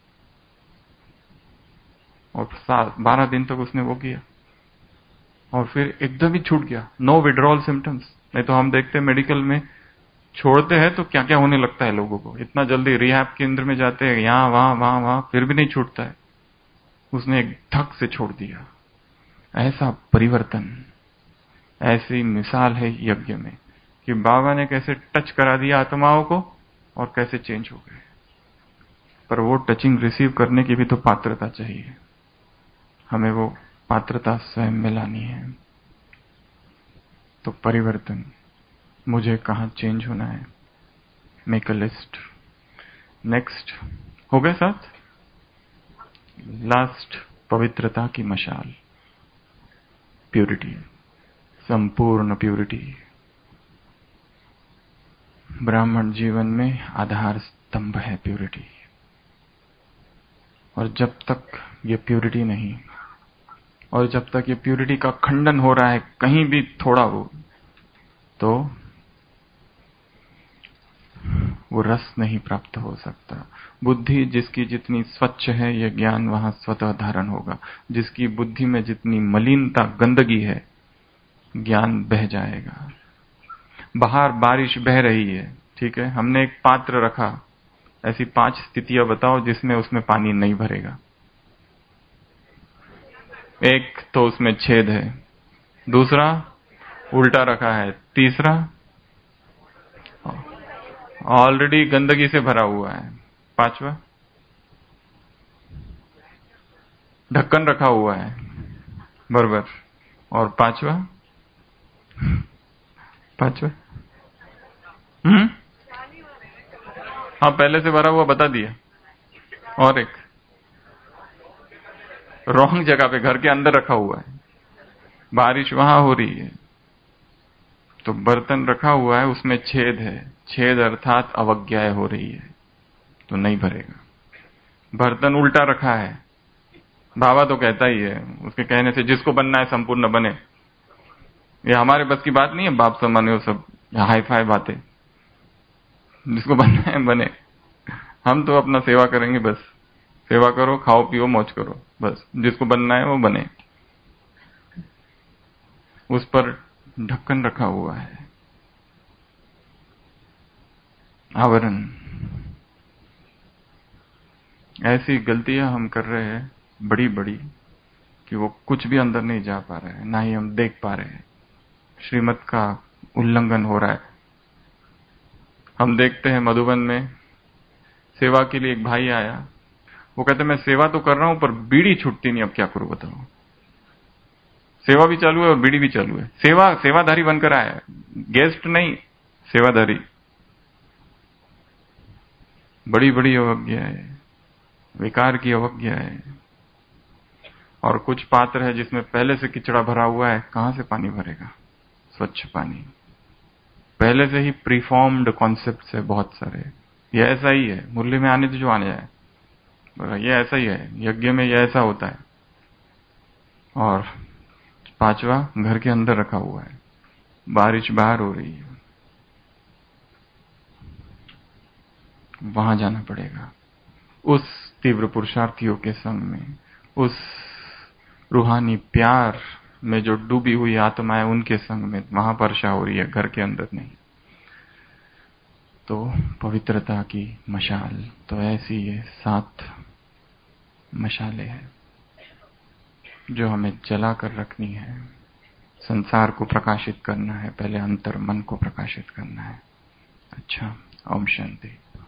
और बारह दिन तक उसने वो किया, और फिर एकदम ही छूट गया, नो विड्रॉल सिम्टम्स। नहीं तो हम देखते मेडिकल में छोड़ते हैं तो क्या क्या होने लगता है लोगों को, इतना जल्दी रिहैब केंद्र में जाते हैं, यहां वहां वहां वहां, फिर भी नहीं छूटता है। उसने एक धक से छोड़ दिया। ऐसा परिवर्तन, ऐसी मिसाल है यज्ञ में कि बाबा ने कैसे टच करा दिया आत्माओं को, और कैसे चेंज हो गए। पर वो टचिंग रिसीव करने की भी तो पात्रता चाहिए, हमें वो पात्रता स्वयं में लानी है। तो परिवर्तन, मुझे कहां चेंज होना है, मेक अ लिस्ट। नेक्स्ट हो गए साथ, लास्ट, पवित्रता की मशाल, प्यूरिटी, संपूर्ण प्यूरिटी। ब्राह्मण जीवन में आधार स्तंभ है प्यूरिटी, और जब तक ये प्यूरिटी नहीं, और जब तक ये प्यूरिटी का खंडन हो रहा है कहीं भी थोड़ा हो, तो वो रस नहीं प्राप्त हो सकता। बुद्धि जिसकी जितनी स्वच्छ है, ये ज्ञान वहां स्वतः धारण होगा। जिसकी बुद्धि में जितनी मलिनता, गंदगी है, ज्ञान बह जाएगा। बाहर बारिश बह रही है, ठीक है, हमने एक पात्र रखा, ऐसी पांच स्थितियां बताओ जिसमें उसमें पानी नहीं भरेगा। एक तो उसमें छेद है, दूसरा उल्टा रखा है, तीसरा ऑलरेडी गंदगी से भरा हुआ है, पांचवा ढक्कन रखा हुआ है बराबर, और पांचवा पांचवा हम्म हाँ, पहले से भरा हुआ बता दिया। और एक रॉन्ग जगह पे, घर के अंदर रखा हुआ है, बारिश वहां हो रही है, तो बर्तन रखा हुआ है, उसमें छेद है, छेद अर्थात अवज्ञा हो रही है, तो नहीं भरेगा। बर्तन उल्टा रखा है, बाबा तो कहता ही है, उसके कहने से जिसको बनना है संपूर्ण बने। ये हमारे बस की बात नहीं है, बाप समान वो सब हाई फाई बातें, जिसको बनना है बने। हम तो अपना सेवा करेंगे, बस सेवा करो, खाओ पियो मौज करो, बस जिसको बनना है वो बने। उस पर ढक्कन रखा हुआ है, आवरण। ऐसी गलतियां हम कर रहे हैं बड़ी बड़ी कि वो कुछ भी अंदर नहीं जा पा रहे हैं, ना ही हम देख पा रहे हैं। श्रीमत का उल्लंघन हो रहा है। हम देखते हैं मधुबन में सेवा के लिए एक भाई आया, वो कहते मैं सेवा तो कर रहा हूं पर बीड़ी छूटती नहीं, अब क्या करूं बताओ। सेवा भी चालू है और बीड़ी भी चालू है। सेवा सेवाधारी बनकर आया, गेस्ट नहीं, सेवाधारी। बड़ी बड़ी अवज्ञा है, विकार की अवज्ञा है। और कुछ पात्र है जिसमें पहले से किचड़ा भरा हुआ है, कहां से पानी भरेगा? स्वच्छ पानी, पहले से ही प्रीफॉर्म्ड कॉन्सेप्ट है बहुत सारे। ये ऐसा ही है, मुरली में आने तो जो आने जाए, ये ऐसा ही है, यज्ञ में ये ऐसा होता है। और पांचवा, घर के अंदर रखा हुआ है, बारिश बाहर हो रही है, वहां जाना पड़ेगा। उस तीव्र पुरुषार्थियों के संग में, उस रूहानी प्यार में जो डूबी हुई आत्मा है, उनके संग में वहां वर्षा हो रही है, घर के अंदर नहीं। तो पवित्रता की मशाल तो ऐसी ये सात मशालें हैं जो हमें जला कर रखनी है। संसार को प्रकाशित करना है, पहले अंतर मन को प्रकाशित करना है। अच्छा, ओम शांति।